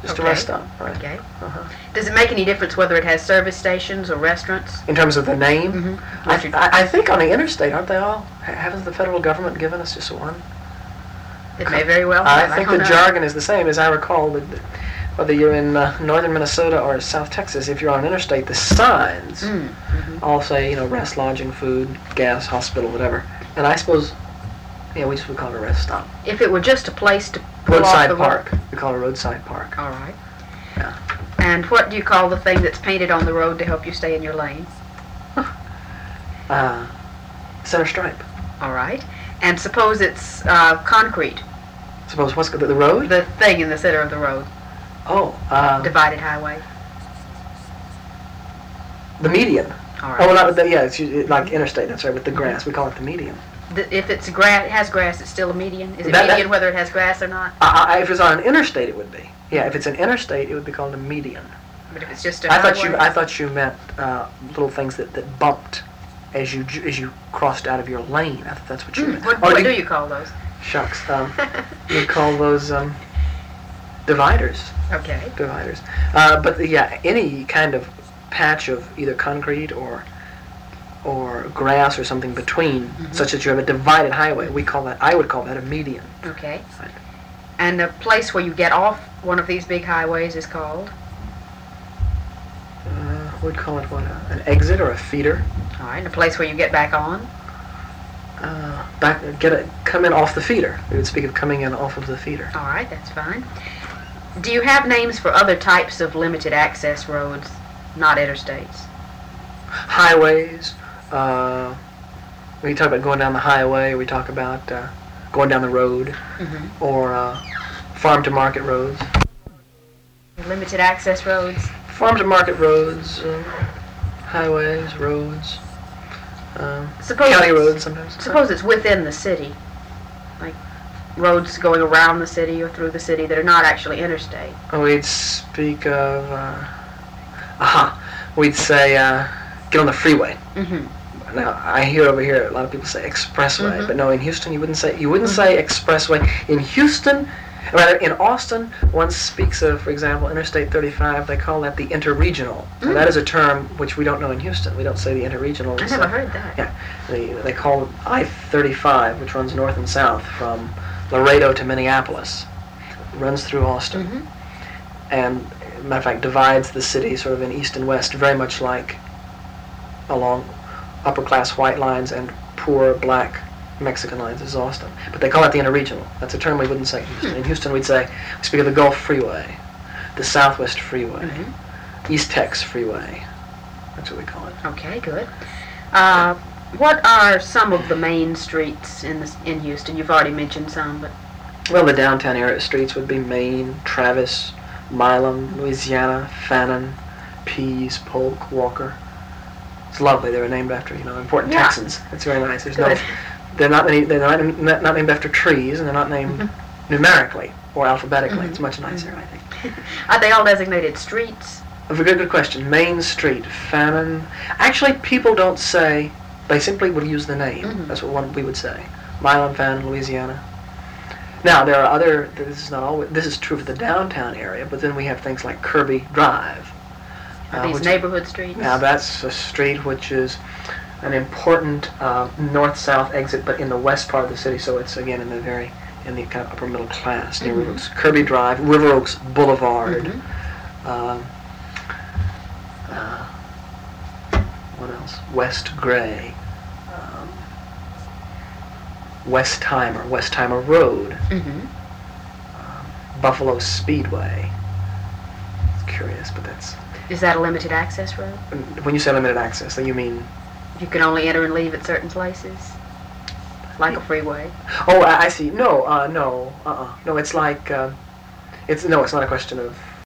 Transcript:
Just a rest stop, right? Okay. Does it make any difference whether it has service stations or restaurants? In terms of the name? Mm-hmm. I think on the interstate, aren't they all? Hasn't the federal government given us just one? It may very well I have. think the jargon is the same, as I recall. Whether you're in northern Minnesota or South Texas, if you're on an interstate, the signs all say, rest, lodging, food, gas, hospital, whatever. And I suppose, we just would call it a rest stop. If it were just a place to pull roadside off the park. We call it a roadside park. All right. Yeah. And what do you call the thing that's painted on the road to help you stay in your lane? Center stripe. All right. And suppose it's concrete. Suppose what's the road? The thing in the center of the road. Oh. Divided highway. The median. All right. Oh, not it's like interstate. That's right. With the grass, we call it the median. If it's it has grass, it's still a median. Is it median whether it has grass or not? If it's on an interstate, it would be. Yeah. If it's an interstate, it would be called a median. But if it's just a highway? I thought you meant little things that bumped as you crossed out of your lane. I thought that's what you meant. What do you call those? Shucks. We call those dividers. Okay. Dividers. But any kind of patch of either concrete or grass or something between, such that you have a divided highway, I would call that a median. Okay. Right. And a place where you get off one of these big highways is called? We'd call it an exit or a feeder. All right. And a place where you get back on? Come in off the feeder. We would speak of coming in off of the feeder. All right, that's fine. Do you have names for other types of limited access roads, not interstates? Highways. We talk about going down the highway. We talk about going down the road, or farm to market roads. Limited access roads. Farm to market roads, highways, roads. County roads sometimes. Suppose it's within the city, like roads going around the city or through the city that are not actually interstate. We'd speak of, we'd say, get on the freeway. Now, I hear over here a lot of people say expressway, but no, in Houston you wouldn't say expressway. In Houston, rather in Austin, one speaks of, for example, Interstate 35. They call that the interregional. And that is a term which we don't know in Houston. We don't say the interregional. I never heard that. Yeah, they call it I-35, which runs north and south from Laredo to Minneapolis. It runs through Austin, and matter of fact divides the city sort of in east and west, very much like along upper class white lines and poor black Mexican lines is Austin. But they call it the interregional. That's a term we wouldn't say in Houston. In Houston we speak of the Gulf Freeway, the Southwest Freeway, East Tex Freeway. That's what we call it. Okay, good. What are some of the main streets in Houston? You've already mentioned some, but... Well, the downtown area streets would be Main, Travis, Milam, Louisiana, Fannin, Pease, Polk, Walker. It's lovely. They were named after important Texans. It's very nice. They're not named after trees, and they're not named numerically or alphabetically. It's much nicer, I think. Are they all designated streets? A good question. Main Street, Fannin. Actually, people don't say. They simply will use the name. That's what we would say. Milam, Fannin, Louisiana. Now there are other. This is not always. This is true for the downtown area, but then we have things like Kirby Drive. These neighborhood streets? Now that's a street which is an important north-south exit, but in the west part of the city, so it's again in the kind of upper middle class neighborhoods. Kirby Drive, River Oaks Boulevard. What else? West Gray, Westheimer Road, Buffalo Speedway. It's curious, but that's... Is that a limited access road? When you say limited access, then you mean... You can only enter and leave at certain places? Like a freeway? Oh, I see. No, it's like... it's not a question of